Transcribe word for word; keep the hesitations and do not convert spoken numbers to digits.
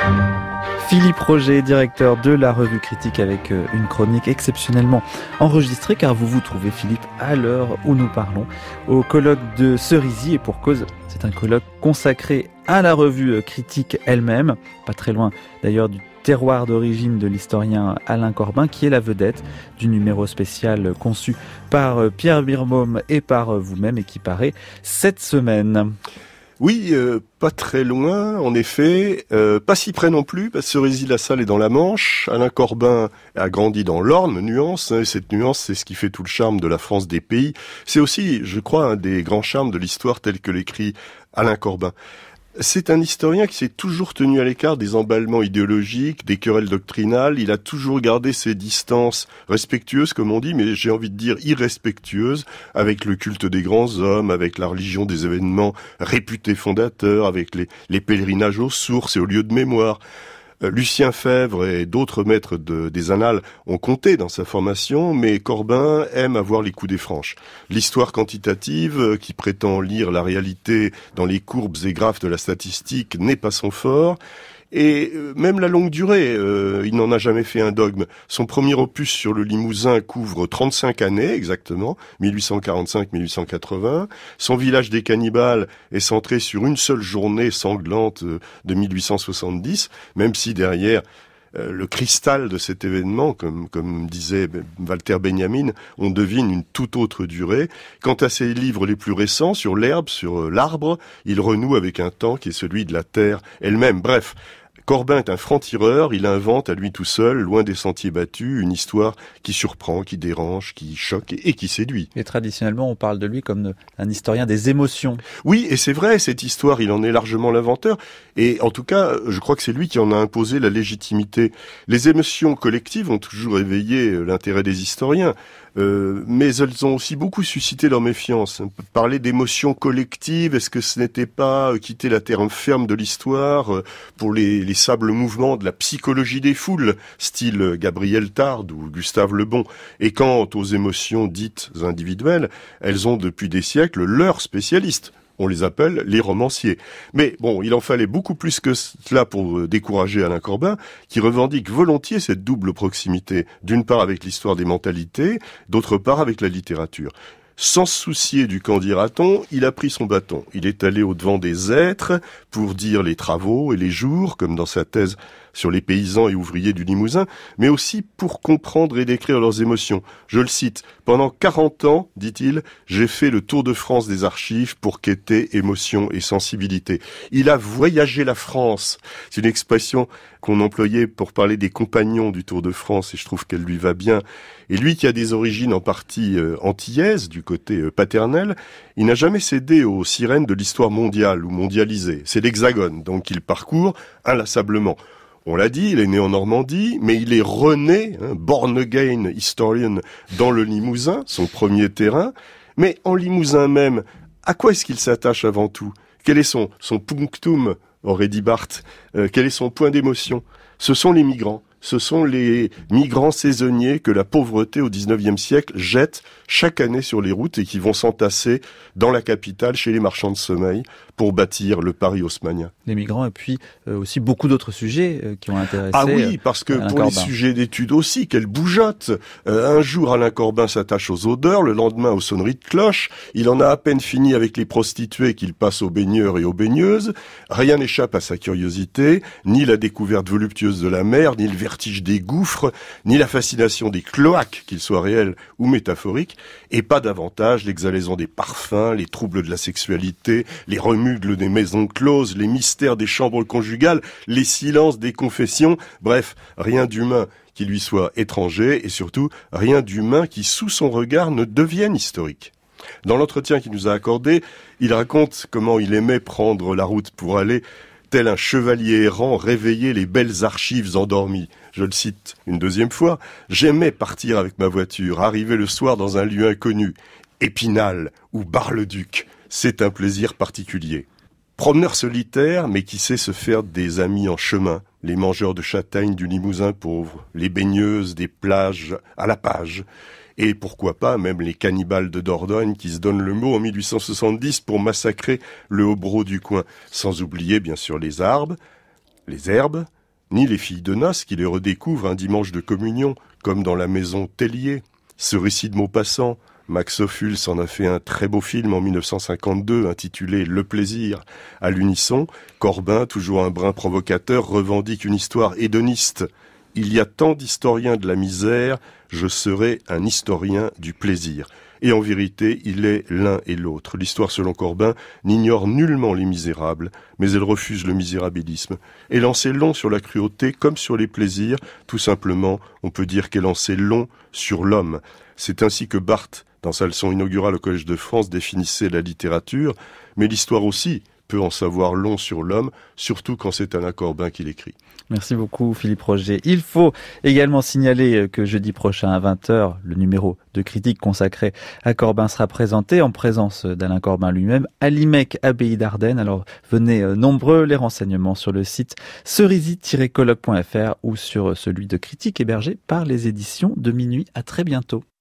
Philippe Roger, directeur de la Revue Critique, avec une chronique exceptionnellement enregistrée, car vous vous trouvez, Philippe, à l'heure où nous parlons, au colloque de Cerisy, et pour cause, c'est un colloque consacré à la Revue Critique elle-même, pas très loin d'ailleurs du terroir d'origine de l'historien Alain Corbin, qui est la vedette du numéro spécial conçu par Pierre Birmaume et par vous-même, et qui paraît cette semaine. Oui, euh, pas très loin, en effet, euh, pas si près non plus, parce que Cerisy-la-Salle est dans la Manche, Alain Corbin a grandi dans l'Orne, nuance, hein, et cette nuance, c'est ce qui fait tout le charme de la France des pays. C'est aussi, je crois, un des grands charmes de l'histoire tel que l'écrit Alain Corbin. C'est un historien qui s'est toujours tenu à l'écart des emballements idéologiques, des querelles doctrinales. Il a toujours gardé ses distances respectueuses, comme on dit, mais j'ai envie de dire irrespectueuses, avec le culte des grands hommes, avec la religion des événements réputés fondateurs, avec les, les pèlerinages aux sources et aux lieux de mémoire. Lucien Febvre et d'autres maîtres de, des annales ont compté dans sa formation, mais Corbin aime avoir les coups des franches. L'histoire quantitative, qui prétend lire la réalité dans les courbes et graphes de la statistique, n'est pas son fort. Et même la longue durée, euh, il n'en a jamais fait un dogme. Son premier opus sur le Limousin couvre trente-cinq années exactement, mille huit cent quarante-cinq à mille huit cent quatre-vingts. Son village des cannibales est centré sur une seule journée sanglante de mille huit cent soixante-dix, même si derrière euh, le cristal de cet événement, comme, comme disait Walter Benjamin, on devine une toute autre durée. Quant à ses livres les plus récents, sur l'herbe, sur l'arbre, il renoue avec un temps qui est celui de la terre elle-même. Bref, Corbin est un franc-tireur, il invente à lui tout seul, loin des sentiers battus, une histoire qui surprend, qui dérange, qui choque et qui séduit. Et traditionnellement, on parle de lui comme un historien des émotions. Oui, et c'est vrai, cette histoire, il en est largement l'inventeur. Et en tout cas, je crois que c'est lui qui en a imposé la légitimité. Les émotions collectives ont toujours éveillé l'intérêt des historiens. Euh, mais elles ont aussi beaucoup suscité leur méfiance. Parler d'émotions collectives, est-ce que ce n'était pas quitter la terre ferme de l'histoire euh, pour les, les sables mouvements de la psychologie des foules, style Gabriel Tarde ou Gustave Le Bon. Et quant aux émotions dites individuelles, elles ont depuis des siècles leurs spécialistes. On les appelle les romanciers. Mais bon, il en fallait beaucoup plus que cela pour décourager Alain Corbin, qui revendique volontiers cette double proximité, d'une part avec l'histoire des mentalités, d'autre part avec la littérature. Sans se soucier du qu'en dira-t-on, il a pris son bâton. Il est allé au-devant des êtres pour dire les travaux et les jours, comme dans sa thèse sur les paysans et ouvriers du Limousin, mais aussi pour comprendre et décrire leurs émotions. Je le cite, « Pendant quarante ans, dit-il, j'ai fait le tour de France des archives pour quêter émotion et sensibilité. » Il a voyagé la France. C'est une expression qu'on employait pour parler des compagnons du Tour de France, et je trouve qu'elle lui va bien. Et lui qui a des origines en partie euh, antillaises, du côté euh, paternel, il n'a jamais cédé aux sirènes de l'histoire mondiale ou mondialisée. C'est l'hexagone, donc il parcourt inlassablement. On l'a dit, il est né en Normandie, mais il est rené, hein, born again historian, dans le Limousin, son premier terrain. Mais en Limousin même, à quoi est-ce qu'il s'attache avant tout ? Quel est son, son punctum, aurait dit Barthes, euh, quel est son point d'émotion ? Ce sont les migrants. Ce sont les migrants saisonniers que la pauvreté au dix-neuvième siècle jette chaque année sur les routes et qui vont s'entasser dans la capitale chez les marchands de sommeil pour bâtir le Paris haussmannien. Les migrants et puis euh, aussi beaucoup d'autres sujets euh, qui ont intéressé. Ah oui, parce que Alain pour Corbin. Les sujets d'études aussi, quelle bougeotte. Euh, un jour, Alain Corbin s'attache aux odeurs, le lendemain aux sonneries de cloches. Il en a à peine fini avec les prostituées qu'il passe aux baigneurs et aux baigneuses. Rien n'échappe à sa curiosité, ni la découverte voluptueuse de la mer, ni le vertige des gouffres, ni la fascination des cloaques, qu'ils soient réels ou métaphoriques, et pas davantage l'exhalaison des parfums, les troubles de la sexualité, les remugles des maisons closes, les mystères des chambres conjugales, les silences des confessions, bref, rien d'humain qui lui soit étranger, et surtout rien d'humain qui, sous son regard, ne devienne historique. Dans l'entretien qu'il nous a accordé, il raconte comment il aimait prendre la route pour aller, tel un chevalier errant, réveiller les belles archives endormies. Je le cite une deuxième fois, « J'aimais partir avec ma voiture, arriver le soir dans un lieu inconnu, Épinal ou Bar-le-Duc, c'est un plaisir particulier. » Promeneur solitaire, mais qui sait se faire des amis en chemin, les mangeurs de châtaignes du Limousin pauvre, les baigneuses des plages à la page, et pourquoi pas même les cannibales de Dordogne qui se donnent le mot en mille huit cent soixante-dix pour massacrer le hobereau du coin, sans oublier bien sûr les arbres, les herbes, ni les filles de Nas qui les redécouvrent un dimanche de communion, comme dans la maison Tellier. Ce récit de Maupassant, Max Ophuls en a fait un très beau film en mille neuf cent cinquante-deux intitulé Le plaisir. À l'unisson, Corbin, toujours un brin provocateur, revendique une histoire hédoniste. Il y a tant d'historiens de la misère, je serai un historien du plaisir. Et en vérité, il est l'un et l'autre. L'histoire, selon Corbin, n'ignore nullement les misérables, mais elle refuse le misérabilisme. Elle en sait long sur la cruauté comme sur les plaisirs. Tout simplement, on peut dire qu'elle en sait long sur l'homme. C'est ainsi que Barthes, dans sa leçon inaugurale au Collège de France, définissait la littérature, mais l'histoire aussi peut en savoir long sur l'homme, surtout quand c'est Alain Corbin qui l'écrit. Merci beaucoup Philippe Roger. Il faut également signaler que jeudi prochain à vingt heures, le numéro de critique consacré à Corbin sera présenté en présence d'Alain Corbin lui-même à l'I M E C Abbaye d'Ardennes. Alors venez nombreux, les renseignements sur le site cerisy tiret colloque point f r ou sur celui de Critique hébergé par les éditions de Minuit. À très bientôt.